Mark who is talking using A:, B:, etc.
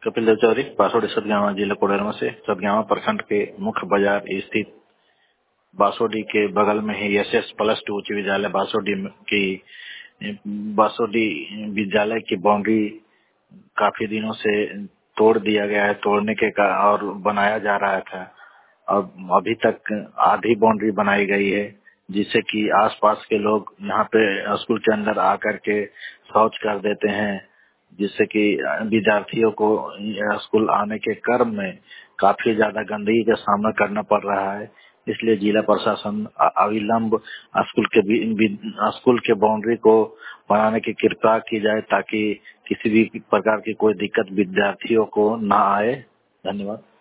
A: कपिल देव चौधरी, बासोडी सतगावा जिला कोडरमा से। सतगावा प्रखंड के मुख्य बाजार स्थित बासोडी के बगल में ही SS+2 उच्च विद्यालय बासोडी विद्यालय की बाउंड्री काफी दिनों से तोड़ दिया गया है, तोड़ने के का और बनाया जा रहा था। अब अभी तक आधी बाउंड्री बनाई गई है, जिससे कि आसपास के लोग यहाँ पे स्कूल के अंदर आकर के शौच कर देते हैं, जिससे कि विद्यार्थियों को स्कूल आने के क्रम में काफी ज्यादा गंदगी का सामना करना पड़ रहा है। इसलिए जिला प्रशासन अविलंब स्कूल के बाउंड्री को बनाने की कृपा की जाए, ताकि किसी भी प्रकार की कोई दिक्कत विद्यार्थियों को ना आए। धन्यवाद।